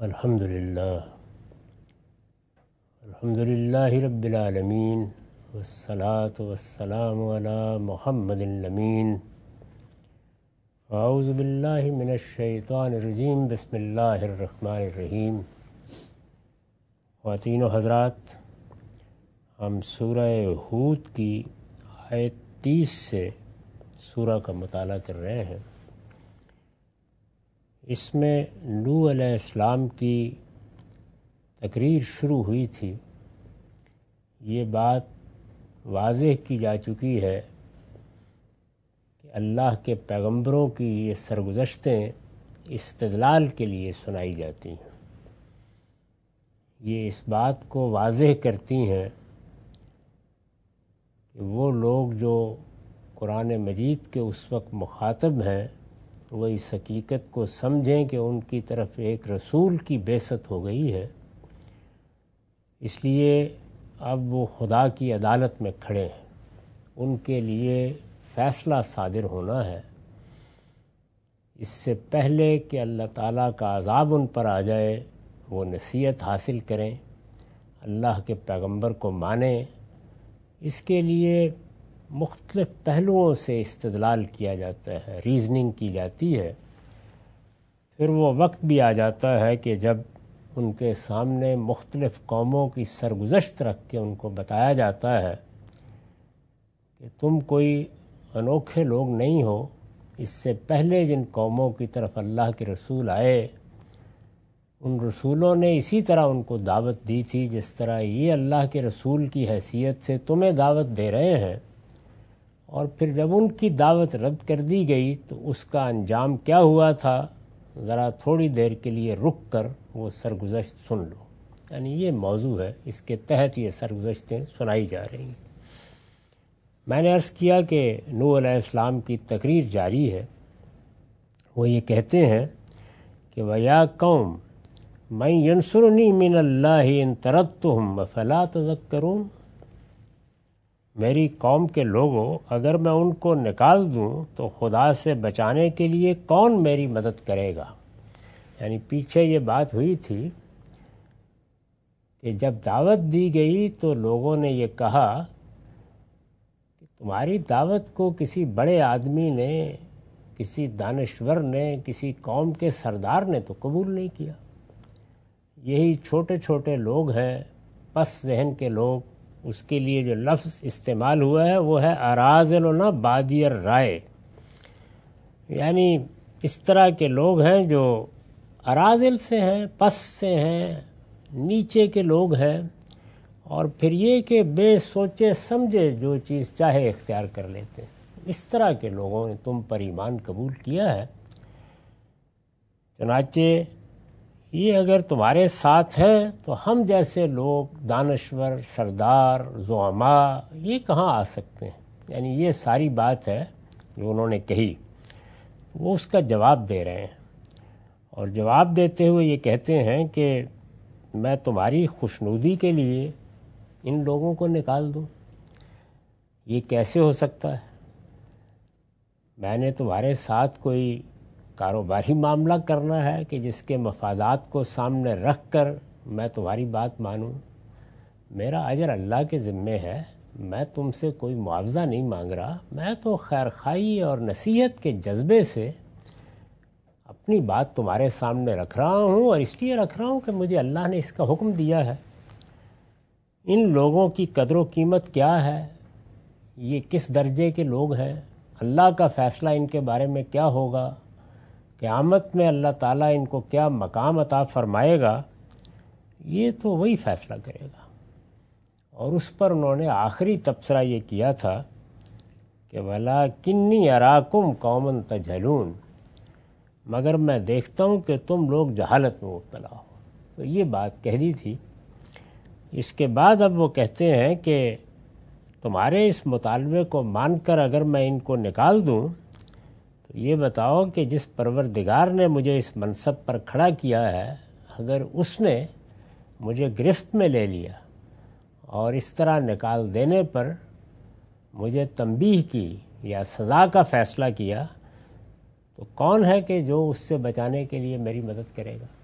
الحمدللہ رب العالمین والصلاة والسلام علی محمد الامین. اعوذ باللہ من الشیطان الرجیم. بسم اللہ الرحمن الرحیم. خواتین و حضرات، ہم سورہ ہود کی آیت 30 سے سورہ کا مطالعہ کر رہے ہیں. اس میں نوح علیہ السلام کی تقریر شروع ہوئی تھی. یہ بات واضح کی جا چکی ہے کہ اللہ کے پیغمبروں کی یہ سرگزشتیں استدلال کے لیے سنائی جاتی ہیں. یہ اس بات کو واضح کرتی ہیں کہ وہ لوگ جو قرآن مجید کے اس وقت مخاطب ہیں وہ اس حقیقت کو سمجھیں کہ ان کی طرف ایک رسول کی بعثت ہو گئی ہے. اس لیے اب وہ خدا کی عدالت میں کھڑے ہیں. ان کے لیے فیصلہ صادر ہونا ہے. اس سے پہلے کہ اللہ تعالیٰ کا عذاب ان پر آ جائے وہ نصیحت حاصل کریں، اللہ کے پیغمبر کو مانیں. اس کے لیے مختلف پہلوؤں سے استدلال کیا جاتا ہے، ریزننگ کی جاتی ہے. پھر وہ وقت بھی آ جاتا ہے کہ جب ان کے سامنے مختلف قوموں کی سرگزشت رکھ کے ان کو بتایا جاتا ہے کہ تم کوئی انوکھے لوگ نہیں ہو. اس سے پہلے جن قوموں کی طرف اللہ کے رسول آئے ان رسولوں نے اسی طرح ان کو دعوت دی تھی جس طرح یہ اللہ کے رسول کی حیثیت سے تمہیں دعوت دے رہے ہیں. اور پھر جب ان کی دعوت رد کر دی گئی تو اس کا انجام کیا ہوا تھا، ذرا تھوڑی دیر کے لیے رک کر وہ سرگزشت سن لو. یعنی یہ موضوع ہے، اس کے تحت یہ سرگزشتیں سنائی جا رہی ہیں. میں نے عرض کیا کہ نوح علیہ السلام کی تقریر جاری ہے. وہ یہ کہتے ہیں کہ وَيَا قَوْمَ مَن يَنصُرُنِي مِنَ اللَّهِ إِن طَرَدتُّهُمْ أَفَلَا تَذَكَّرُونَ. میری قوم کے لوگوں، اگر میں ان کو نکال دوں تو خدا سے بچانے کے لیے کون میری مدد کرے گا. یعنی پیچھے یہ بات ہوئی تھی کہ جب دعوت دی گئی تو لوگوں نے یہ کہا کہ تمہاری دعوت کو کسی بڑے آدمی نے، کسی دانشور نے، کسی قوم کے سردار نے تو قبول نہیں کیا. یہی چھوٹے چھوٹے لوگ ہیں، پس ذہن کے لوگ. اس کے لیے جو لفظ استعمال ہوا ہے وہ ہے اراذلنا بادی الرائے. یعنی اس طرح کے لوگ ہیں جو اراذل سے ہیں، پس سے ہیں، نیچے کے لوگ ہیں. اور پھر یہ کہ بے سوچے سمجھے جو چیز چاہے اختیار کر لیتے ہیں. اس طرح کے لوگوں نے تم پر ایمان قبول کیا ہے. چنانچہ یہ اگر تمہارے ساتھ ہے تو ہم جیسے لوگ، دانشور، سردار، زعماء، یہ کہاں آ سکتے ہیں. یعنی یہ ساری بات ہے جو انہوں نے کہی. وہ اس کا جواب دے رہے ہیں اور جواب دیتے ہوئے یہ کہتے ہیں کہ میں تمہاری خوشنودی کے لیے ان لوگوں کو نکال دوں، یہ کیسے ہو سکتا ہے. میں نے تمہارے ساتھ کوئی کاروباری معاملہ کرنا ہے کہ جس کے مفادات کو سامنے رکھ کر میں تمہاری بات مانوں. میرا اجر اللہ کے ذمے ہے. میں تم سے کوئی معاوضہ نہیں مانگ رہا. میں تو خیرخواہی اور نصیحت کے جذبے سے اپنی بات تمہارے سامنے رکھ رہا ہوں، اور اس لیے رکھ رہا ہوں کہ مجھے اللہ نے اس کا حکم دیا ہے. ان لوگوں کی قدر و قیمت کیا ہے، یہ کس درجے کے لوگ ہیں، اللہ کا فیصلہ ان کے بارے میں کیا ہوگا، قیامت میں اللہ تعالیٰ ان کو کیا مقام عطا فرمائے گا، یہ تو وہی فیصلہ کرے گا. اور اس پر انہوں نے آخری تبصرہ یہ کیا تھا کہ وَلَٰكِنِّي أَرَاكُمْ قَوْمًا تَجْهَلُونَ. مگر میں دیکھتا ہوں کہ تم لوگ جہالت میں مبتلا ہو. تو یہ بات کہہ دی تھی. اس کے بعد اب وہ کہتے ہیں کہ تمہارے اس مطالبے کو مان کر اگر میں ان کو نکال دوں تو یہ بتاؤ کہ جس پروردگار نے مجھے اس منصب پر کھڑا کیا ہے، اگر اس نے مجھے گرفت میں لے لیا اور اس طرح نکال دینے پر مجھے تنبیہ کی یا سزا کا فیصلہ کیا، تو کون ہے کہ جو اس سے بچانے کے لیے میری مدد کرے گا.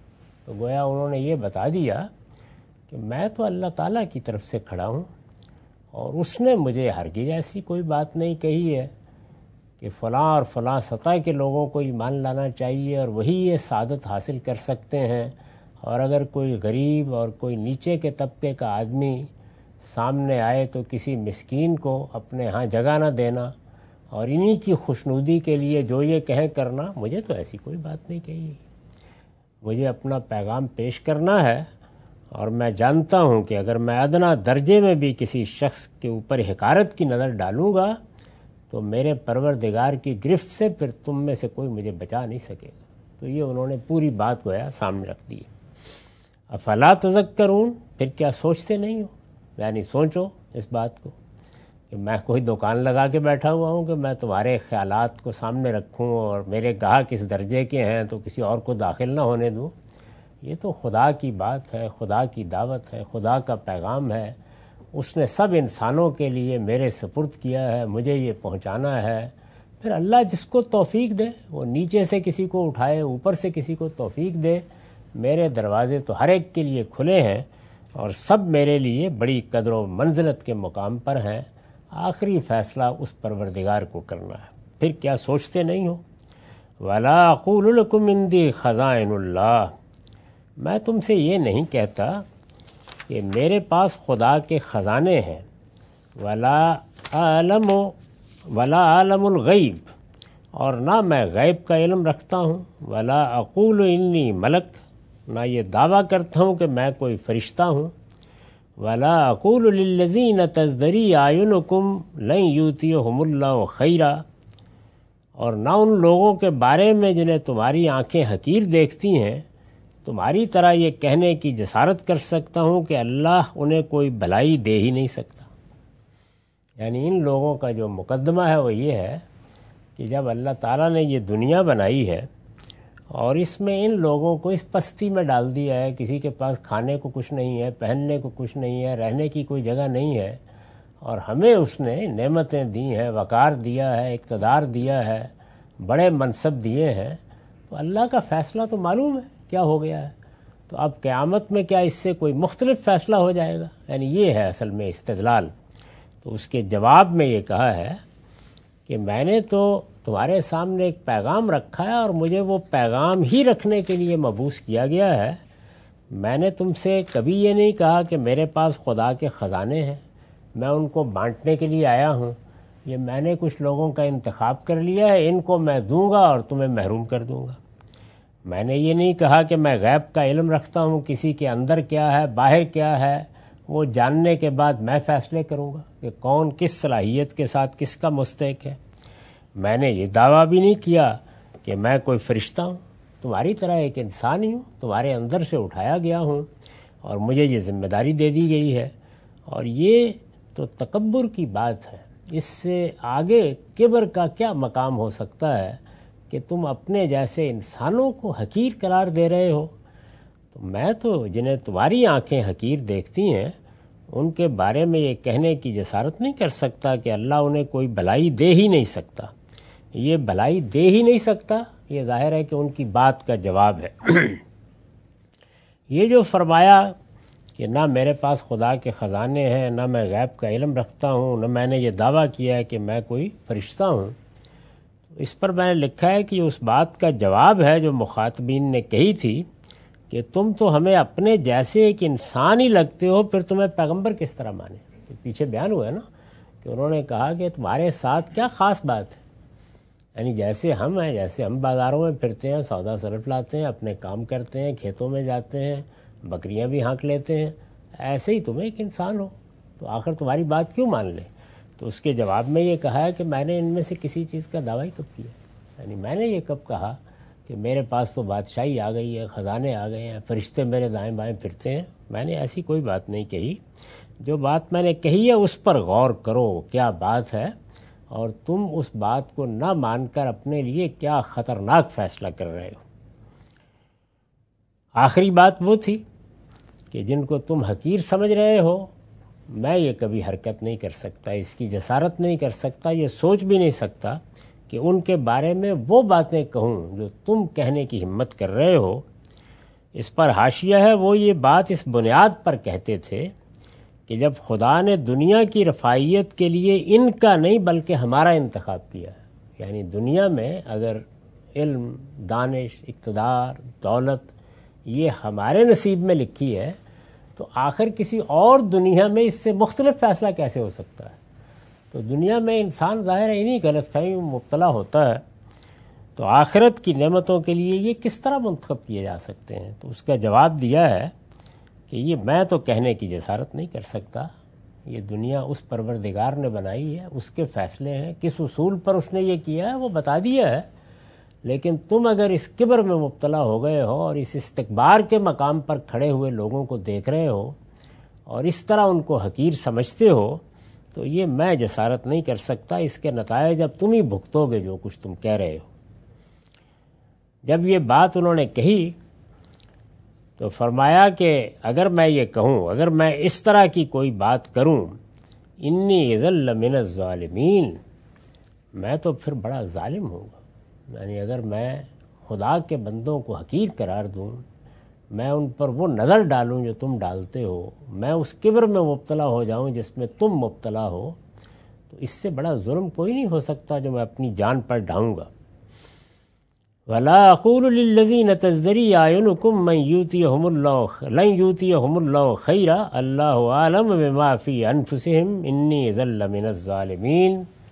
تو گویا انہوں نے یہ بتا دیا کہ میں تو اللہ تعالیٰ کی طرف سے کھڑا ہوں، اور اس نے مجھے ہرگز ایسی کوئی بات نہیں کہی ہے کہ فلاں اور فلاں سطح کے لوگوں کو ایمان لانا چاہیے اور وہی یہ سعادت حاصل کر سکتے ہیں، اور اگر کوئی غریب اور کوئی نیچے کے طبقے کا آدمی سامنے آئے تو کسی مسکین کو اپنے ہاں جگہ نہ دینا اور انہی کی خوشنودی کے لیے جو یہ کہیں کرنا، مجھے تو ایسی کوئی بات نہیں کہی۔ مجھے اپنا پیغام پیش کرنا ہے، اور میں جانتا ہوں کہ اگر میں ادنا درجے میں بھی کسی شخص کے اوپر حقارت کی نظر ڈالوں گا تو میرے پروردگار کی گرفت سے پھر تم میں سے کوئی مجھے بچا نہیں سکے گا۔ تو یہ انہوں نے پوری بات گویا سامنے رکھ دی۔ افلا تذکرون، پھر کیا سوچتے نہیں ہو؟ یعنی سوچو اس بات کو کہ میں کوئی دکان لگا کے بیٹھا ہوا ہوں کہ میں تمہارے خیالات کو سامنے رکھوں اور میرے گاہک کس درجے کے ہیں تو کسی اور کو داخل نہ ہونے دوں۔ یہ تو خدا کی بات ہے، خدا کی دعوت ہے، خدا کا پیغام ہے، اس نے سب انسانوں کے لیے میرے سپرد کیا ہے، مجھے یہ پہنچانا ہے۔ پھر اللہ جس کو توفیق دے، وہ نیچے سے کسی کو اٹھائے، اوپر سے کسی کو توفیق دے۔ میرے دروازے تو ہر ایک کے لیے کھلے ہیں اور سب میرے لیے بڑی قدر و منزلت کے مقام پر ہیں۔ آخری فیصلہ اس پروردگار کو کرنا ہے۔ پھر کیا سوچتے نہیں ہو؟ وَلَا أَقُولُ لَكُمْ عِنْدِي خَزَائِنُ اللَّهِ، میں تم سے یہ نہیں کہتا کہ میرے پاس خدا کے خزانے ہیں۔ وَلَا أَعْلَمُ الْغَيْبَ، اور نہ میں غیب کا علم رکھتا ہوں۔ وَلَا أَقُولُ إِنِّي مَلَک، نہ یہ دعویٰ کرتا ہوں کہ میں کوئی فرشتہ ہوں۔ وَلَا أَقُولُ لِلَّذِينَ تَزْدَرِي أَعْيُنُكُمْ لَن يُؤْتِيَهُمُ اللَّهُ خَيْرًا، اور نہ ان لوگوں کے بارے میں جنہیں تمہاری آنکھیں حقیر دیکھتی ہیں تمہاری طرح یہ کہنے کی جسارت کر سکتا ہوں کہ اللہ انہیں کوئی بھلائی دے ہی نہیں سکتا۔ یعنی ان لوگوں کا جو مقدمہ ہے وہ یہ ہے کہ جب اللہ تعالیٰ نے یہ دنیا بنائی ہے اور اس میں ان لوگوں کو اس پستی میں ڈال دیا ہے، کسی کے پاس کھانے کو کچھ نہیں ہے، پہننے کو کچھ نہیں ہے، رہنے کی کوئی جگہ نہیں ہے، اور ہمیں اس نے نعمتیں دی ہیں، وقار دیا ہے، اقتدار دیا ہے، بڑے منصب دیے ہیں، تو اللہ کا فیصلہ تو معلوم ہے کیا ہو گیا ہے۔ تو اب قیامت میں کیا اس سے کوئی مختلف فیصلہ ہو جائے گا؟ یعنی یہ ہے اصل میں استدلال۔ تو اس کے جواب میں یہ کہا ہے کہ میں نے تو تمہارے سامنے ایک پیغام رکھا ہے اور مجھے وہ پیغام ہی رکھنے کے لیے مبعوث کیا گیا ہے۔ میں نے تم سے کبھی یہ نہیں کہا کہ میرے پاس خدا کے خزانے ہیں، میں ان کو بانٹنے کے لیے آیا ہوں۔ یہ میں نے کچھ لوگوں کا انتخاب کر لیا ہے، ان کو میں دوں گا اور تمہیں محروم کر دوں گا۔ میں نے یہ نہیں کہا کہ میں غیب کا علم رکھتا ہوں، کسی کے اندر کیا ہے باہر کیا ہے وہ جاننے کے بعد میں فیصلے کروں گا کہ کون کس صلاحیت کے ساتھ کس کا مستحق ہے۔ میں نے یہ دعویٰ بھی نہیں کیا کہ میں کوئی فرشتہ ہوں، تمہاری طرح ایک انسان ہی ہوں، تمہارے اندر سے اٹھایا گیا ہوں اور مجھے یہ ذمہ داری دے دی گئی ہے۔ اور یہ تو تکبر کی بات ہے، اس سے آگے کبر کا کیا مقام ہو سکتا ہے کہ تم اپنے جیسے انسانوں کو حقیر قرار دے رہے ہو۔ تو میں تو جنہیں تمہاری آنکھیں حقیر دیکھتی ہیں ان کے بارے میں یہ کہنے کی جسارت نہیں کر سکتا کہ اللہ انہیں کوئی بھلائی دے ہی نہیں سکتا۔ یہ بھلائی دے ہی نہیں سکتا، یہ ظاہر ہے کہ ان کی بات کا جواب ہے۔ یہ جو فرمایا کہ نہ میرے پاس خدا کے خزانے ہیں، نہ میں غیب کا علم رکھتا ہوں، نہ میں نے یہ دعویٰ کیا ہے کہ میں کوئی فرشتہ ہوں، اس پر میں نے لکھا ہے کہ یہ اس بات کا جواب ہے جو مخاطبین نے کہی تھی کہ تم تو ہمیں اپنے جیسے ایک انسان ہی لگتے ہو، پھر تمہیں پیغمبر کس طرح مانے۔ تو پیچھے بیان ہوا ہے نا کہ انہوں نے کہا کہ تمہارے ساتھ کیا خاص بات ہے، یعنی جیسے ہم ہیں، جیسے ہم بازاروں میں پھرتے ہیں، سودا صرف لاتے ہیں، اپنے کام کرتے ہیں، کھیتوں میں جاتے ہیں، بکریاں بھی ہانک لیتے ہیں، ایسے ہی تم ایک انسان ہو، تو آخر تمہاری بات کیوں مان لیں؟ تو اس کے جواب میں یہ کہا ہے کہ میں نے ان میں سے کسی چیز کا دعویٰ کب کیا، یعنی میں نے یہ کب کہا کہ میرے پاس تو بادشاہی آ گئی ہے، خزانے آ گئے ہیں، فرشتے میرے دائیں بائیں پھرتے ہیں؟ میں نے ایسی کوئی بات نہیں کہی۔ جو بات میں نے کہی ہے اس پر غور کرو کیا بات ہے، اور تم اس بات کو نہ مان کر اپنے لیے کیا خطرناک فیصلہ کر رہے ہو۔ آخری بات وہ تھی کہ جن کو تم حقیر سمجھ رہے ہو، میں یہ کبھی حرکت نہیں کر سکتا، اس کی جسارت نہیں کر سکتا، یہ سوچ بھی نہیں سکتا کہ ان کے بارے میں وہ باتیں کہوں جو تم کہنے کی ہمت کر رہے ہو۔ اس پر حاشیہ ہے، وہ یہ بات اس بنیاد پر کہتے تھے کہ جب خدا نے دنیا کی رفاعیت کے لیے ان کا نہیں بلکہ ہمارا انتخاب کیا ہے، یعنی دنیا میں اگر علم، دانش، اقتدار، دولت یہ ہمارے نصیب میں لکھی ہے تو آخر کسی اور دنیا میں اس سے مختلف فیصلہ کیسے ہو سکتا ہے؟ تو دنیا میں انسان ظاہر ہے انہی غلط فہمی میں مبتلا ہوتا ہے، تو آخرت کی نعمتوں کے لیے یہ کس طرح منتخب کیے جا سکتے ہیں؟ تو اس کا جواب دیا ہے کہ یہ میں تو کہنے کی جسارت نہیں کر سکتا، یہ دنیا اس پروردگار نے بنائی ہے، اس کے فیصلے ہیں، کس اصول پر اس نے یہ کیا ہے وہ بتا دیا ہے، لیکن تم اگر اس کبر میں مبتلا ہو گئے ہو اور اس استکبار کے مقام پر کھڑے ہوئے لوگوں کو دیکھ رہے ہو اور اس طرح ان کو حقیر سمجھتے ہو تو یہ میں جسارت نہیں کر سکتا، اس کے نتائج اب تم ہی بھگتو گے جو کچھ تم کہہ رہے ہو۔ جب یہ بات انہوں نے کہی تو فرمایا کہ اگر میں یہ کہوں، اگر میں اس طرح کی کوئی بات کروں، انی اذا لمن الظالمین، میں تو پھر بڑا ظالم ہوں گا، یعنی اگر میں خدا کے بندوں کو حقیر قرار دوں، میں ان پر وہ نظر ڈالوں جو تم ڈالتے ہو، میں اس کبر میں مبتلا ہو جاؤں جس میں تم مبتلا ہو، تو اس سے بڑا ظلم کوئی نہیں ہو سکتا جو میں اپنی جان پر ڈھاؤں گا۔ وَلَا أَقُولُ لِلَّذِينَ تَزْدَرِي أَعْيُنُكُم لَّن يُؤْتِيَهُمُ اللَّهُ خَيْرًا اللَّهُ أَعْلَمُ بِمَا فِي أَنفُسِهِمْ إِنِّي إِذًا لَّمِنَ الظَّالِمِينَ،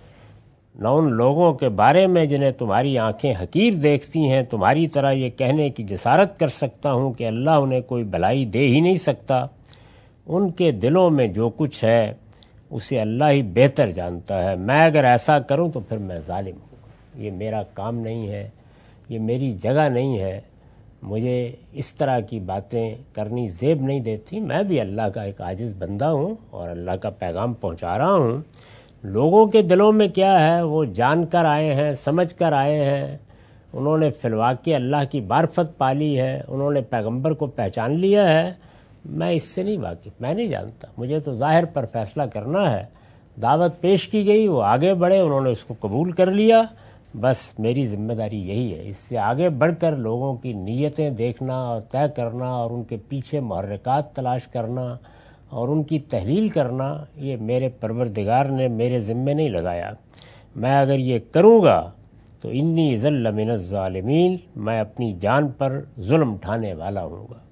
نہ ان لوگوں کے بارے میں جنہیں تمہاری آنکھیں حقیر دیکھتی ہیں تمہاری طرح یہ کہنے کی جسارت کر سکتا ہوں کہ اللہ انہیں کوئی بھلائی دے ہی نہیں سکتا، ان کے دلوں میں جو کچھ ہے اسے اللہ ہی بہتر جانتا ہے، میں اگر ایسا کروں تو پھر میں ظالم ہوں، یہ میرا کام نہیں ہے، یہ میری جگہ نہیں ہے، مجھے اس طرح کی باتیں کرنی زیب نہیں دیتی، میں بھی اللہ کا ایک عاجز بندہ ہوں اور اللہ کا پیغام پہنچا رہا ہوں۔ لوگوں کے دلوں میں کیا ہے وہ جان کر آئے ہیں، سمجھ کر آئے ہیں، انہوں نے فی الواقع اللہ کی معرفت پالی ہے، انہوں نے پیغمبر کو پہچان لیا ہے، میں اس سے نہیں واقف، میں نہیں جانتا، مجھے تو ظاہر پر فیصلہ کرنا ہے۔ دعوت پیش کی گئی، وہ آگے بڑھے، انہوں نے اس کو قبول کر لیا، بس میری ذمہ داری یہی ہے، اس سے آگے بڑھ کر لوگوں کی نیتیں دیکھنا اور طے کرنا اور ان کے پیچھے محرکات تلاش کرنا اور ان کی تحلیل کرنا، یہ میرے پروردگار نے میرے ذمے نہیں لگایا۔ میں اگر یہ کروں گا تو انی اذا لمن الظالمین، میں اپنی جان پر ظلم اٹھانے والا ہوں گا۔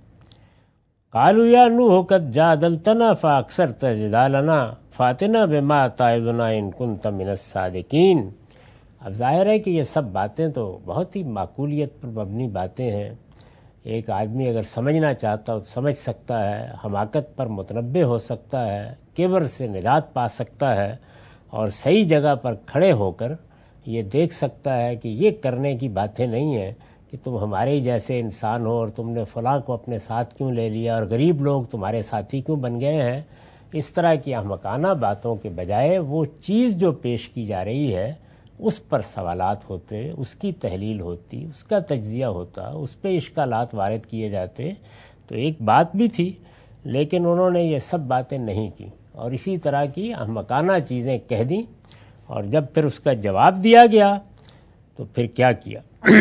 قالوا یا نوح قد جادلتنا فاکثرت جدالنا فاتنا بما تعظنا ان کنت من الصادقین۔ اب ظاہر ہے کہ یہ سب باتیں تو بہت ہی معقولیت پر مبنی باتیں ہیں، ایک آدمی اگر سمجھنا چاہتا ہو تو سمجھ سکتا ہے، حماقت پر متنبہ ہو سکتا ہے، کبر سے نجات پا سکتا ہے اور صحیح جگہ پر کھڑے ہو کر یہ دیکھ سکتا ہے کہ یہ کرنے کی باتیں نہیں ہیں کہ تم ہمارے ہی جیسے انسان ہو اور تم نے فلاں کو اپنے ساتھ کیوں لے لیا اور غریب لوگ تمہارے ساتھی کیوں بن گئے ہیں۔ اس طرح کی احمقانہ باتوں کے بجائے وہ چیز جو پیش کی جا رہی ہے اس پر سوالات ہوتے، اس کی تحلیل ہوتی، اس کا تجزیہ ہوتا، اس پہ اشکالات وارد کیے جاتے، تو ایک بات بھی تھی، لیکن انہوں نے یہ سب باتیں نہیں کی اور اسی طرح کی احمقانہ چیزیں کہہ دیں، اور جب پھر اس کا جواب دیا گیا تو پھر کیا کیا؟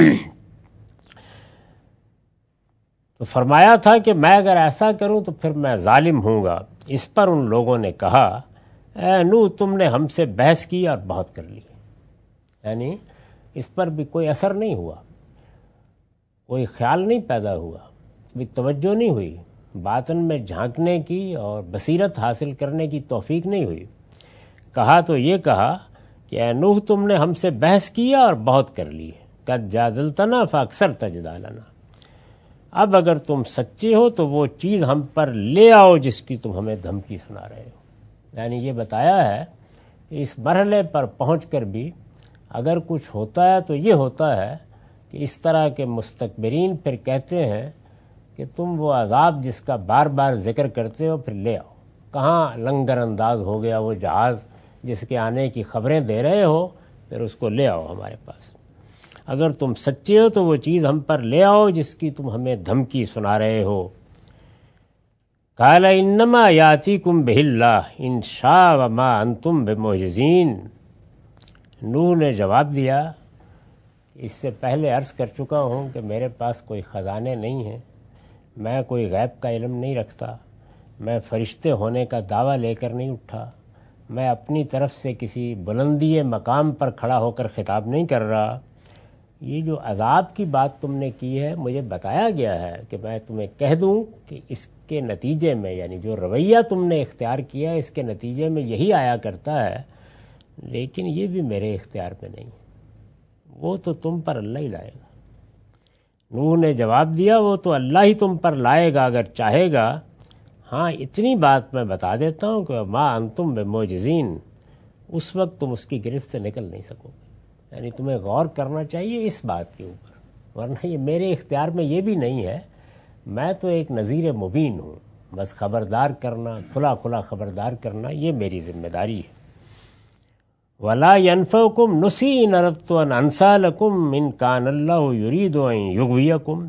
تو فرمایا تھا کہ میں اگر ایسا کروں تو پھر میں ظالم ہوں گا۔ اس پر ان لوگوں نے کہا اے نوح تم نے ہم سے بحث کی اور بہت کر لی، یعنی اس پر بھی کوئی اثر نہیں ہوا، کوئی خیال نہیں پیدا ہوا، کوئی توجہ نہیں ہوئی، باطن میں جھانکنے کی اور بصیرت حاصل کرنے کی توفیق نہیں ہوئی۔ کہا تو یہ کہا کہ اے نوح تم نے ہم سے بحث کیا اور بہت کر لی، قد جادلتنا فاکثرت جدالنا، اب اگر تم سچے ہو تو وہ چیز ہم پر لے آؤ جس کی تم ہمیں دھمکی سنا رہے ہو۔ یعنی یہ بتایا ہے کہ اس مرحلے پر پہنچ کر بھی اگر کچھ ہوتا ہے تو یہ ہوتا ہے کہ اس طرح کے مستکبرین پھر کہتے ہیں کہ تم وہ عذاب جس کا بار بار ذکر کرتے ہو پھر لے آؤ، کہاں لنگر انداز ہو گیا وہ جہاز جس کے آنے کی خبریں دے رہے ہو، پھر اس کو لے آؤ ہمارے پاس، اگر تم سچے ہو تو وہ چیز ہم پر لے آؤ جس کی تم ہمیں دھمکی سنا رہے ہو۔ قال انما یاتیکم بہ اللہ ان شاء وما انتم بمعجزین، نوح نے جواب دیا، اس سے پہلے عرض کر چکا ہوں کہ میرے پاس کوئی خزانے نہیں ہیں، میں کوئی غیب کا علم نہیں رکھتا، میں فرشتے ہونے کا دعویٰ لے کر نہیں اٹھا، میں اپنی طرف سے کسی بلندی مقام پر کھڑا ہو کر خطاب نہیں کر رہا۔ یہ جو عذاب کی بات تم نے کی ہے، مجھے بتایا گیا ہے کہ میں تمہیں کہہ دوں کہ اس کے نتیجے میں، یعنی جو رویہ تم نے اختیار کیا اس کے نتیجے میں یہی آیا کرتا ہے، لیکن یہ بھی میرے اختیار میں نہیں، وہ تو تم پر اللہ ہی لائے گا۔ نوح نے جواب دیا، وہ تو اللہ ہی تم پر لائے گا اگر چاہے گا۔ ہاں اتنی بات میں بتا دیتا ہوں کہ ما انتم بمعجزین، اس وقت تم اس کی گرفت سے نکل نہیں سکو گے۔ یعنی تمہیں غور کرنا چاہیے اس بات کے اوپر، ورنہ یہ میرے اختیار میں یہ بھی نہیں ہے۔ میں تو ایک نذیر مبین ہوں، بس خبردار کرنا، کھلا کھلا خبردار کرنا، یہ میری ذمہ داری ہے۔ وَلَا يَنْفَعُكُمْ نُصِحِي إِنْ أَرَدتُّ أَنْ أَنْصَحَ لَكُمْ إِنْ كَانَ اللَّهُ يُرِيدُ أَنْ يُغْوِيَكُمْ۔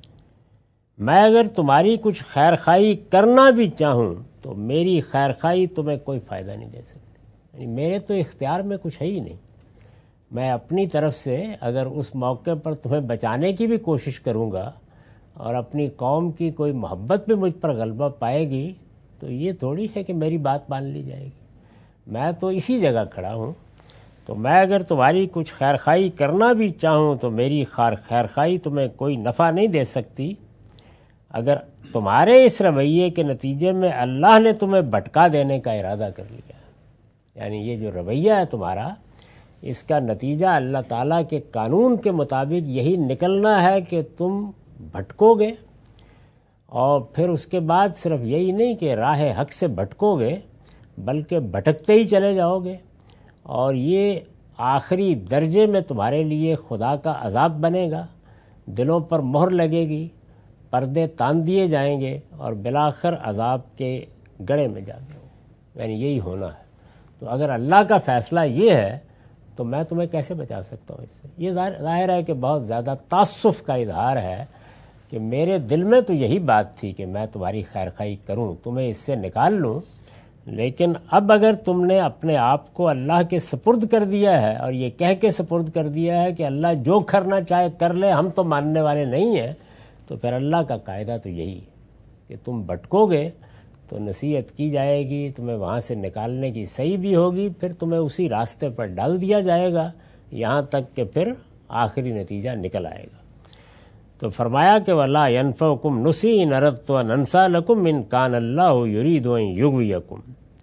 میں اگر تمہاری کچھ خیر خواہی کرنا بھی چاہوں تو میری خیر خواہی تمہیں کوئی فائدہ نہیں دے سکتی، یعنی میرے تو اختیار میں کچھ ہے ہی نہیں۔ میں اپنی طرف سے اگر اس موقع پر تمہیں بچانے کی بھی کوشش کروں گا اور اپنی قوم کی کوئی محبت بھی مجھ پر غلبہ پائے گی تو یہ تھوڑی ہے کہ میری بات مان لی جائے گی۔ میں تو اسی جگہ کھڑا ہوں، تو میں اگر تمہاری کچھ خیر خواہی کرنا بھی چاہوں تو میری خیر خواہی تمہیں کوئی نفع نہیں دے سکتی۔ اگر تمہارے اس رویے کے نتیجے میں اللہ نے تمہیں بھٹکا دینے کا ارادہ کر لیا، یعنی یہ جو رویہ ہے تمہارا، اس کا نتیجہ اللہ تعالیٰ کے قانون کے مطابق یہی نکلنا ہے کہ تم بھٹکو گے، اور پھر اس کے بعد صرف یہی نہیں کہ راہ حق سے بھٹکو گے بلکہ بھٹکتے ہی چلے جاؤ گے، اور یہ آخری درجے میں تمہارے لیے خدا کا عذاب بنے گا، دلوں پر مہر لگے گی، پردے تان دیے جائیں گے اور بالآخر عذاب کے گڑھے میں جا گے ہو، یعنی یہی ہونا ہے۔ تو اگر اللہ کا فیصلہ یہ ہے تو میں تمہیں کیسے بچا سکتا ہوں اس سے؟ یہ ظاہر ہے کہ بہت زیادہ تعصف کا اظہار ہے کہ میرے دل میں تو یہی بات تھی کہ میں تمہاری خیر خواہی کروں، تمہیں اس سے نکال لوں، لیکن اب اگر تم نے اپنے آپ کو اللہ کے سپرد کر دیا ہے اور یہ کہہ کے سپرد کر دیا ہے کہ اللہ جو کرنا چاہے کر لے، ہم تو ماننے والے نہیں ہیں، تو پھر اللہ کا قاعدہ تو یہی ہے کہ تم بھٹکو گے تو نصیحت کی جائے گی، تمہیں وہاں سے نکالنے کی صحیح بھی ہوگی، پھر تمہیں اسی راستے پر ڈال دیا جائے گا یہاں تک کہ پھر آخری نتیجہ نکل آئے گا۔ تو فرمایا کہ وَلَا يَنْفَعُكُمْ نُصِحِي إِنْ أَرَدتُّ أَنْ أَنْصَحَ لَكُمْ إِنْ كَانَ اللَّهُ يُرِيدُ أَنْ يُغْوِيَكُمْ۔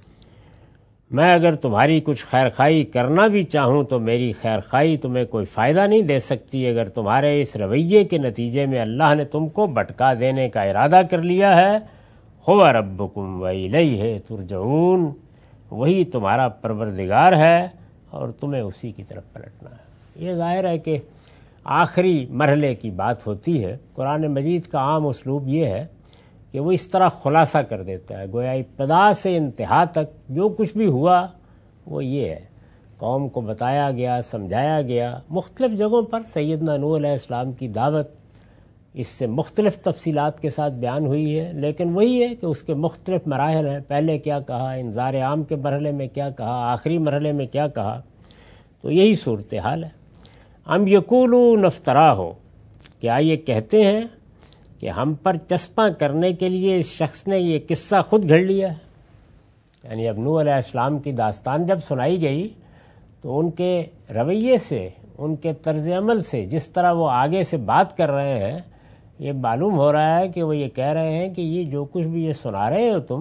میں اگر تمہاری کچھ خیر خواہی کرنا بھی چاہوں تو میری خیر خواہی تمہیں کوئی فائدہ نہیں دے سکتی اگر تمہارے اس رویے کے نتیجے میں اللہ نے تم کو بھٹکا دینے کا ارادہ کر لیا ہے۔ هُوَ رَبُّكُمْ وَإِلَيْهِ تُرْجَعُونَ، وہی تمہارا پروردگار ہے اور تمہیں اسی کی طرف پلٹنا ہے۔ یہ ظاہر ہے کہ آخری مرحلے کی بات ہوتی ہے۔ قرآن مجید کا عام اسلوب یہ ہے کہ وہ اس طرح خلاصہ کر دیتا ہے، گویا ابتدا سے انتہا تک جو کچھ بھی ہوا وہ یہ ہے، قوم کو بتایا گیا، سمجھایا گیا، مختلف جگہوں پر سیدنا نوح علیہ السلام کی دعوت اس سے مختلف تفصیلات کے ساتھ بیان ہوئی ہے، لیکن وہی ہے کہ اس کے مختلف مراحل ہیں، پہلے کیا کہا، انذار عام کے مرحلے میں کیا کہا، آخری مرحلے میں کیا کہا، تو یہی صورتحال ہے۔ ام یقولون افترا ہو، کیا یہ کہتے ہیں کہ ہم پر چسپاں کرنے کے لیے اس شخص نے یہ قصہ خود گھڑ لیا ہے؟ یعنی اب نوح علیہ السلام کی داستان جب سنائی گئی تو ان کے رویے سے، ان کے طرز عمل سے، جس طرح وہ آگے سے بات کر رہے ہیں، یہ معلوم ہو رہا ہے کہ وہ یہ کہہ رہے ہیں کہ یہ جو کچھ بھی یہ سنا رہے ہو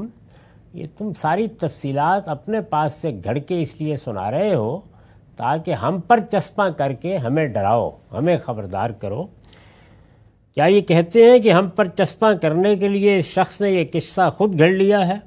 تم ساری تفصیلات اپنے پاس سے گھڑ کے اس لیے سنا رہے ہو تاکہ ہم پر چسپاں کر کے ہمیں ڈراؤ، ہمیں خبردار کرو۔ کیا یہ کہتے ہیں کہ ہم پر چسپاں کرنے کے لیے اس شخص نے یہ قصہ خود گھڑ لیا ہے؟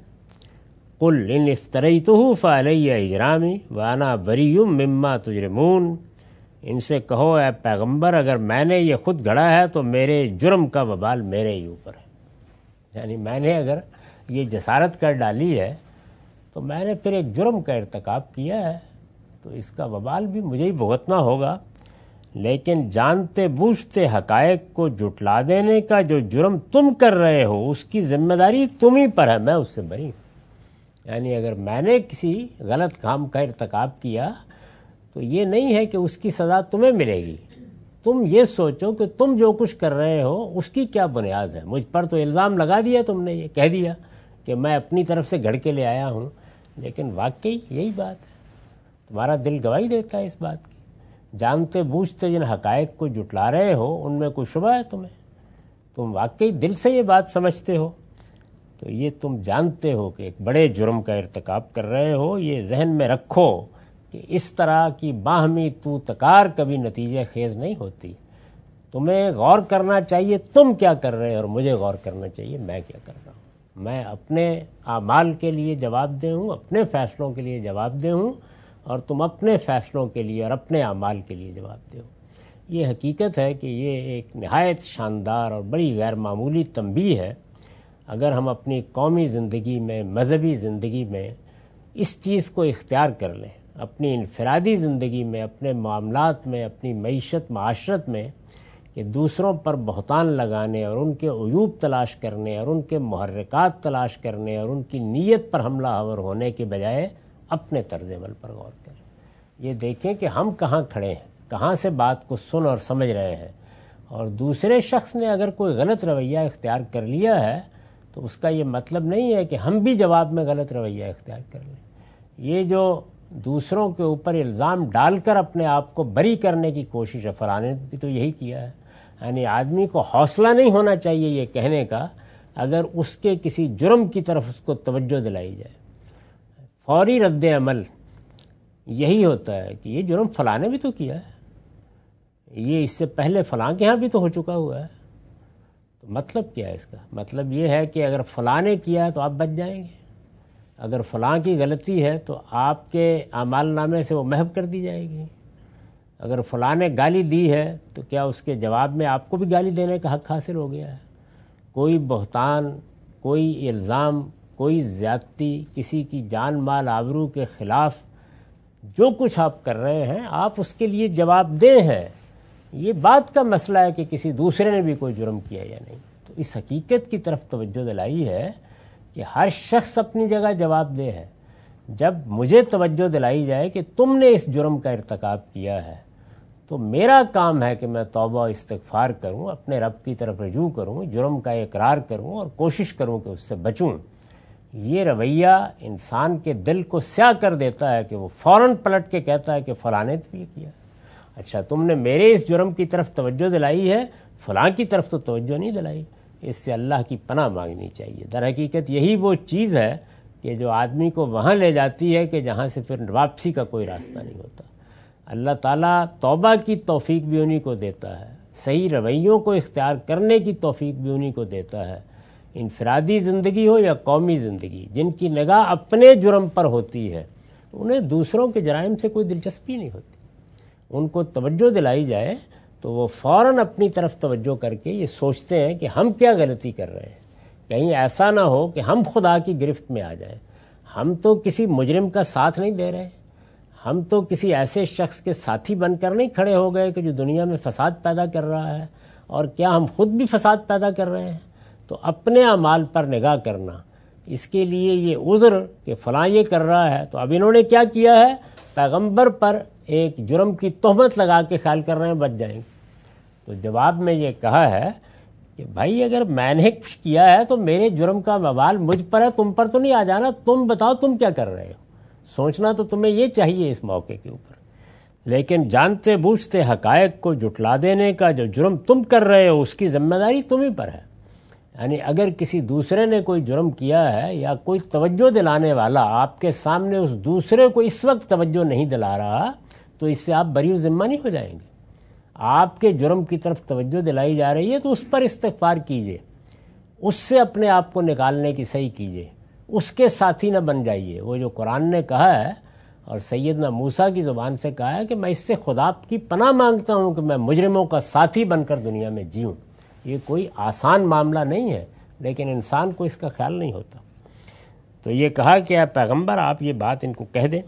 قل ان افتریتہ فعلی اجرامی وانا بریء مما تجرمون، ان سے کہو اے پیغمبر اگر میں نے یہ خود گھڑا ہے تو میرے جرم کا وبال میرے ہی اوپر ہے، یعنی میں نے اگر یہ جسارت کر ڈالی ہے تو میں نے پھر ایک جرم کا ارتکاب کیا ہے، تو اس کا وبال بھی مجھے ہی بھگتنا ہوگا۔ لیکن جانتے بوجھتے حقائق کو جھٹلا دینے کا جو جرم تم کر رہے ہو اس کی ذمہ داری تم ہی پر ہے، میں اس سے بری ہوں۔ یعنی اگر میں نے کسی غلط کام کا ارتکاب کیا تو یہ نہیں ہے کہ اس کی سزا تمہیں ملے گی، تم یہ سوچو کہ تم جو کچھ کر رہے ہو اس کی کیا بنیاد ہے. مجھ پر تو الزام لگا دیا تم نے، یہ کہہ دیا کہ میں اپنی طرف سے گھڑ کے لے آیا ہوں، لیکن واقعی یہی بات ہے. تمہارا دل گواہی دیتا ہے اس بات کی. جانتے بوجھتے جن حقائق کو جھٹلا رہے ہو ان میں کوئی شبہ ہے تمہیں؟ تم واقعی دل سے یہ بات سمجھتے ہو تو یہ تم جانتے ہو کہ ایک بڑے جرم کا ارتکاب کر رہے ہو. یہ ذہن میں رکھو کہ اس طرح کی باہمی تو تکار کبھی نتیجہ خیز نہیں ہوتی. تمہیں غور کرنا چاہیے تم کیا کر رہے ہو، اور مجھے غور کرنا چاہیے میں کیا کر رہا ہوں. میں اپنے اعمال کے لیے جواب دہ ہوں، اپنے فیصلوں کے لیے جواب دہ ہوں، اور تم اپنے فیصلوں کے لیے اور اپنے اعمال کے لیے جواب دہ ہو. یہ حقیقت ہے کہ یہ ایک نہایت شاندار اور بڑی غیر معمولی تنبیہ ہے. اگر ہم اپنی قومی زندگی میں، مذہبی زندگی میں اس چیز کو اختیار کر لیں، اپنی انفرادی زندگی میں، اپنے معاملات میں، اپنی معیشت معاشرت میں، کہ دوسروں پر بہتان لگانے اور ان کے عیوب تلاش کرنے اور ان کے محرکات تلاش کرنے اور ان کی نیت پر حملہ آور ہونے کے بجائے اپنے طرز عمل پر غور کریں. یہ دیکھیں کہ ہم کہاں کھڑے ہیں، کہاں سے بات کو سن اور سمجھ رہے ہیں، اور دوسرے شخص نے اگر کوئی غلط رویہ اختیار کر لیا ہے تو اس کا یہ مطلب نہیں ہے کہ ہم بھی جواب میں غلط رویہ اختیار کر لیں. یہ جو دوسروں کے اوپر الزام ڈال کر اپنے آپ کو بری کرنے کی کوشش ہے، فلاں نے بھی تو یہی کیا ہے. یعنی آدمی کو حوصلہ نہیں ہونا چاہیے یہ کہنے کا اگر اس کے کسی جرم کی طرف اس کو توجہ دلائی جائے. فوری رد عمل یہی ہوتا ہے کہ یہ جرم فلاں نے بھی تو کیا ہے، یہ اس سے پہلے فلاں کے ہاں بھی تو ہو چکا ہوا ہے. تو مطلب کیا ہے اس کا؟ مطلب یہ ہے کہ اگر فلاں نے کیا ہے تو آپ بچ جائیں گے، اگر فلاں کی غلطی ہے تو آپ کے اعمال نامے سے وہ محو کر دی جائے گی. اگر فلاں نے گالی دی ہے تو کیا اس کے جواب میں آپ کو بھی گالی دینے کا حق حاصل ہو گیا ہے؟ کوئی بہتان، کوئی الزام، کوئی زیادتی، کسی کی جان مال آبرو کے خلاف جو کچھ آپ کر رہے ہیں آپ اس کے لیے جواب دہ ہیں. یہ بات کا مسئلہ ہے کہ کسی دوسرے نے بھی کوئی جرم کیا یا نہیں. تو اس حقیقت کی طرف توجہ دلائی ہے کہ ہر شخص اپنی جگہ جواب دہ ہے. جب مجھے توجہ دلائی جائے کہ تم نے اس جرم کا ارتکاب کیا ہے تو میرا کام ہے کہ میں توبہ و استغفار کروں، اپنے رب کی طرف رجوع کروں، جرم کا اقرار کروں اور کوشش کروں کہ اس سے بچوں. یہ رویہ انسان کے دل کو سیاہ کر دیتا ہے کہ وہ فوراً پلٹ کے کہتا ہے کہ فلاں نے تو یہ کیا. اچھا تم نے میرے اس جرم کی طرف توجہ دلائی ہے، فلاں کی طرف تو توجہ نہیں دلائی. اس سے اللہ کی پناہ مانگنی چاہیے. در حقیقت یہی وہ چیز ہے کہ جو آدمی کو وہاں لے جاتی ہے کہ جہاں سے پھر واپسی کا کوئی راستہ نہیں ہوتا. اللہ تعالیٰ توبہ کی توفیق بھی انہی کو دیتا ہے، صحیح رویوں کو اختیار کرنے کی توفیق بھی انہی کو دیتا ہے. انفرادی زندگی ہو یا قومی زندگی، جن کی نگاہ اپنے جرم پر ہوتی ہے انہیں دوسروں کے جرائم سے کوئی دلچسپی نہیں ہوتی. ان کو توجہ دلائی جائے تو وہ فوراً اپنی طرف توجہ کر کے یہ سوچتے ہیں کہ ہم کیا غلطی کر رہے ہیں. کہیں ایسا نہ ہو کہ ہم خدا کی گرفت میں آ جائیں. ہم تو کسی مجرم کا ساتھ نہیں دے رہے، ہم تو کسی ایسے شخص کے ساتھی بن کر نہیں کھڑے ہو گئے کہ جو دنیا میں فساد پیدا کر رہا ہے. اور کیا ہم خود بھی فساد پیدا کر رہے ہیں؟ تو اپنے اعمال پر نگاہ کرنا، اس کے لیے یہ عذر کہ فلاں یہ کر رہا ہے تو اب انہوں نے کیا کیا ہے، پیغمبر پر ایک جرم کی تہمت لگا کے خیال کر رہے ہیں بچ جائیں گے. تو جواب میں یہ کہا ہے کہ بھائی اگر میں نے کچھ کیا ہے تو میرے جرم کا وبال مجھ پر ہے، تم پر تو نہیں آ جانا. تم بتاؤ تم کیا کر رہے ہو، سوچنا تو تمہیں یہ چاہیے اس موقع کے اوپر. لیکن جانتے بوجھتے حقائق کو جھٹلا دینے کا جو جرم تم کر رہے ہو اس کی ذمہ داری تمہیں پر ہے. یعنی اگر کسی دوسرے نے کوئی جرم کیا ہے یا کوئی توجہ دلانے والا آپ کے سامنے اس دوسرے کو اس وقت توجہ نہیں دلا رہا تو اس سے آپ بری و ذمہ نہیں ہو جائیں گے. آپ کے جرم کی طرف توجہ دلائی جا رہی ہے تو اس پر استغفار کیجئے، اس سے اپنے آپ کو نکالنے کی صحیح کیجئے، اس کے ساتھی نہ بن جائیے. وہ جو قرآن نے کہا ہے اور سیدنا موسیٰ کی زبان سے کہا ہے کہ میں اس سے خدا کی پناہ مانگتا ہوں کہ میں مجرموں کا ساتھی بن کر دنیا میں جیوں. یہ کوئی آسان معاملہ نہیں ہے، لیکن انسان کو اس کا خیال نہیں ہوتا. تو یہ کہا کہ اے پیغمبر آپ یہ بات ان کو کہہ دیں.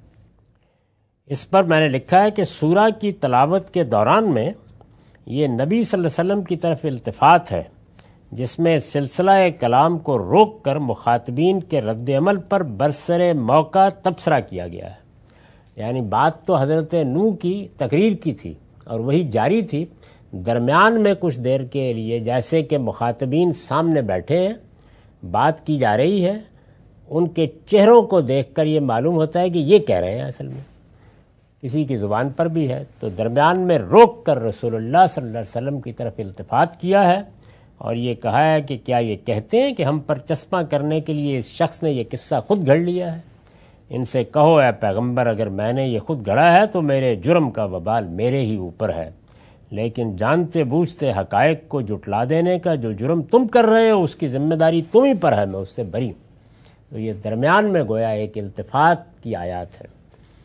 اس پر میں نے لکھا ہے کہ سورہ کی تلاوت کے دوران میں یہ نبی صلی اللہ علیہ وسلم کی طرف التفات ہے جس میں سلسلہ کلام کو روک کر مخاطبین کے رد عمل پر برسر موقع تبصرہ کیا گیا ہے. یعنی بات تو حضرت نوح کی تقریر کی تھی اور وہی جاری تھی۔ درمیان میں کچھ دیر کے لیے جیسے کہ مخاطبین سامنے بیٹھے ہیں، بات کی جا رہی ہے، ان کے چہروں کو دیکھ کر یہ معلوم ہوتا ہے کہ یہ کہہ رہے ہیں، اصل میں کسی کی زبان پر بھی ہے، تو درمیان میں روک کر رسول اللہ صلی اللہ علیہ وسلم کی طرف التفات کیا ہے اور یہ کہا ہے کہ کیا یہ کہتے ہیں کہ ہم پر چسپاں کرنے کے لیے اس شخص نے یہ قصہ خود گھڑ لیا ہے؟ ان سے کہو اے پیغمبر، اگر میں نے یہ خود گھڑا ہے تو میرے جرم کا وبال میرے ہی اوپر ہے، لیکن جانتے بوجھتے حقائق کو جھٹلا دینے کا جو جرم تم کر رہے ہو اس کی ذمہ داری تم ہی پر ہے، میں اس سے بری ہوں۔ تو یہ درمیان میں گویا ایک التفات کی آیات ہے۔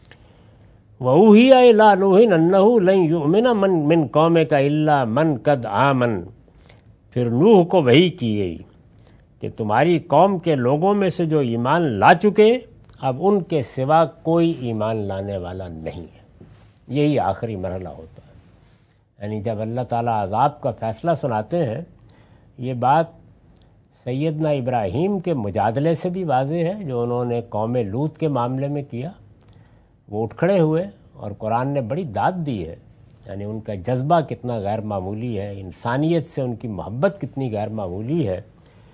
وَأُوحِيَ إِلَىٰ نُوحٍ أَنَّهُ لَن يُؤْمِنَ مِن قَوْمِكَ إِلَّا مَن قَدْ آمَنَ، پھر نوح کو وحی کی گئی کہ تمہاری قوم کے لوگوں میں سے جو ایمان لا چکے اب ان کے سوا کوئی ایمان لانے والا نہیں ہے۔ یہی آخری مرحلہ ہوتا ہے، یعنی جب اللہ تعالیٰ عذاب کا فیصلہ سناتے ہیں، یہ بات سیدنا ابراہیم کے مجادلے سے بھی واضح ہے جو انہوں نے قوم لوط کے معاملے میں کیا۔ وہ اٹھ کھڑے ہوئے اور قرآن نے بڑی داد دی ہے، یعنی ان کا جذبہ کتنا غیر معمولی ہے، انسانیت سے ان کی محبت کتنی غیر معمولی ہے۔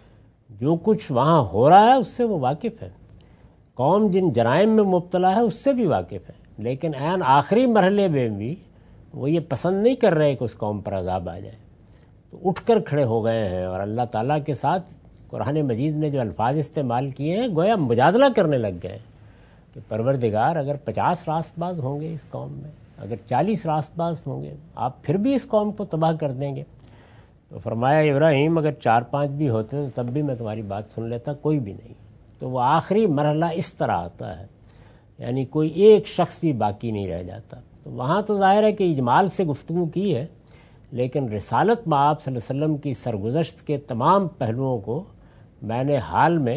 جو کچھ وہاں ہو رہا ہے اس سے وہ واقف ہے، قوم جن جرائم میں مبتلا ہے اس سے بھی واقف ہے، لیکن عین آخری مرحلے میں بھی وہ یہ پسند نہیں کر رہے کہ اس قوم پر عذاب آ جائے، تو اٹھ کر کھڑے ہو گئے ہیں اور اللہ تعالیٰ کے ساتھ قرآن مجید نے جو الفاظ استعمال کیے ہیں گویا مجادلہ کرنے لگ گئے کہ پروردگار اگر 50 راست باز ہوں گے اس قوم میں، اگر 40 راست باز ہوں گے، آپ پھر بھی اس قوم کو تباہ کر دیں گے؟ تو فرمایا ابراہیم اگر 4-5 بھی ہوتے تو تب بھی میں تمہاری بات سن لیتا، کوئی بھی نہیں۔ تو وہ آخری مرحلہ اس طرح آتا ہے، یعنی کوئی ایک شخص بھی باقی نہیں رہ جاتا۔ تو وہاں تو ظاہر ہے کہ اجمال سے گفتگو کی ہے، لیکن رسالت مآب صلی اللہ علیہ وسلم کی سرگزشت کے تمام پہلوؤں کو میں نے حال میں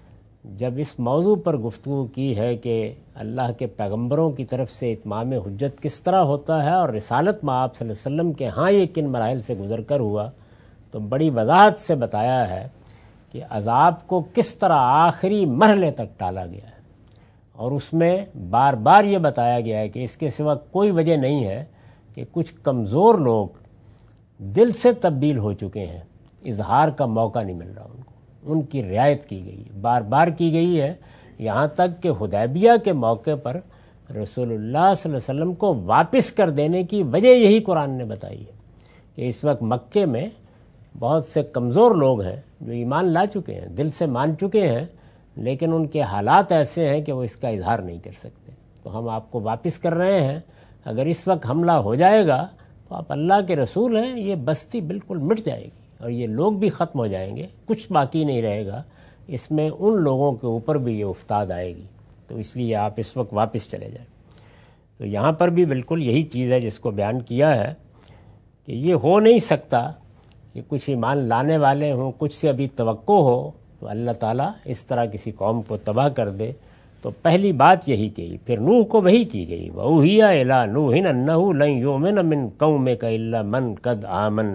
جب اس موضوع پر گفتگو کی ہے کہ اللہ کے پیغمبروں کی طرف سے اتمام حجت کس طرح ہوتا ہے اور رسالت مآب صلی اللہ علیہ وسلم کے ہاں یہ کن مراحل سے گزر کر ہوا، تو بڑی وضاحت سے بتایا ہے کہ عذاب کو کس طرح آخری مرحلے تک ٹالا گیا ہے، اور اس میں بار بار یہ بتایا گیا ہے کہ اس کے سوا کوئی وجہ نہیں ہے کہ کچھ کمزور لوگ دل سے تبدیل ہو چکے ہیں، اظہار کا موقع نہیں مل رہا ان کو، ان کی رعایت کی گئی ہے، بار بار کی گئی ہے، یہاں تک کہ حدیبیہ کے موقع پر رسول اللہ صلی اللہ علیہ وسلم کو واپس کر دینے کی وجہ یہی قرآن نے بتائی ہے کہ اس وقت مکے میں بہت سے کمزور لوگ ہیں جو ایمان لا چکے ہیں، دل سے مان چکے ہیں، لیکن ان کے حالات ایسے ہیں کہ وہ اس کا اظہار نہیں کر سکتے، تو ہم آپ کو واپس کر رہے ہیں، اگر اس وقت حملہ ہو جائے گا تو آپ اللہ کے رسول ہیں، یہ بستی بالکل مٹ جائے گی اور یہ لوگ بھی ختم ہو جائیں گے، کچھ باقی نہیں رہے گا، اس میں ان لوگوں کے اوپر بھی یہ افتاد آئے گی، تو اس لیے آپ اس وقت واپس چلے جائیں۔ تو یہاں پر بھی بالکل یہی چیز ہے جس کو بیان کیا ہے کہ یہ ہو نہیں سکتا کہ کچھ ایمان لانے والے ہوں، کچھ سے ابھی توقع ہو تو اللہ تعالیٰ اس طرح کسی قوم کو تباہ کر دے۔ تو پہلی بات یہی کہی، پھر نوح کو وحی کی گئی، وَأُوحِيَ إِلَىٰ نُوحٍ أَنَّهُ لَن يُؤْمِنَ مِن قَوْمِكَ إِلَّا مَن قَدْ آمَنَ،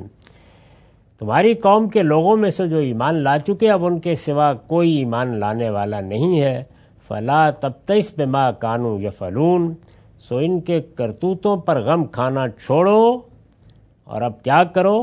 تمہاری قوم کے لوگوں میں سے جو ایمان لا چکے اب ان کے سوا کوئی ایمان لانے والا نہیں ہے، فَلَا تَبْتَئِسْ بِمَا كَانُوا يَفْعَلُونَ، سو ان کے کرتوتوں پر غم کھانا چھوڑو اور اب کیا کرو،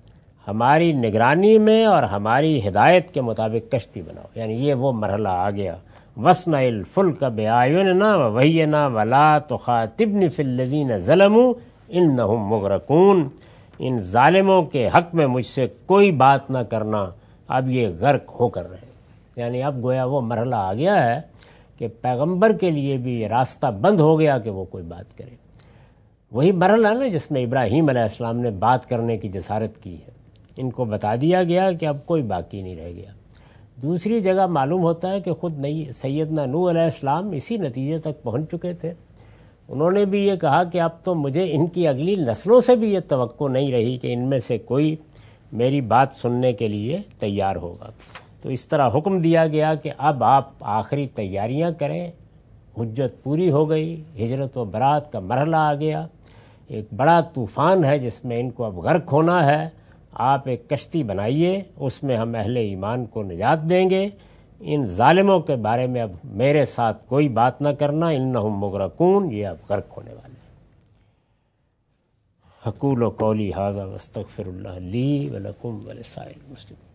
ہماری نگرانی میں اور ہماری ہدایت کے مطابق کشتی بناؤ، یعنی یہ وہ مرحلہ آ گیا، وَاصْنَعِ الْفُلْكَ بِأَعْيُنِنَا وَوَحْيِنَا وَلَا تُخَاطِبْنِ فِي الَّذِينَ ظَلَمُوا إِنَّهُمْ مُغْرَقُونَ، ان ظالموں کے حق میں مجھ سے کوئی بات نہ کرنا، اب یہ غرق ہو کر رہے، یعنی اب گویا وہ مرحلہ آ گیا ہے کہ پیغمبر کے لیے بھی یہ راستہ بند ہو گیا کہ وہ کوئی بات کرے۔ وہی مرحلہ نا جس میں ابراہیم علیہ السلام نے بات کرنے کی جسارت کی ہے، ان کو بتا دیا گیا کہ اب کوئی باقی نہیں رہ گیا۔ دوسری جگہ معلوم ہوتا ہے کہ خود سیدنا نوح علیہ السلام اسی نتیجے تک پہنچ چکے تھے، انہوں نے بھی یہ کہا کہ اب تو مجھے ان کی اگلی نسلوں سے بھی یہ توقع نہیں رہی کہ ان میں سے کوئی میری بات سننے کے لیے تیار ہوگا، تو اس طرح حکم دیا گیا کہ اب آپ آخری تیاریاں کریں، حجت پوری ہو گئی، ہجرت و برات کا مرحلہ آ گیا، ایک بڑا طوفان ہے جس میں ان کو اب غرق ہونا ہے، آپ ایک کشتی بنائیے، اس میں ہم اہل ایمان کو نجات دیں گے، ان ظالموں کے بارے میں اب میرے ساتھ کوئی بات نہ کرنا، انہم مغرقون، یہ اب غرق ہونے والے ہیں۔ اقول قولی ھذا واستغفر اللہ لی ولکم ولسائر المسلمین.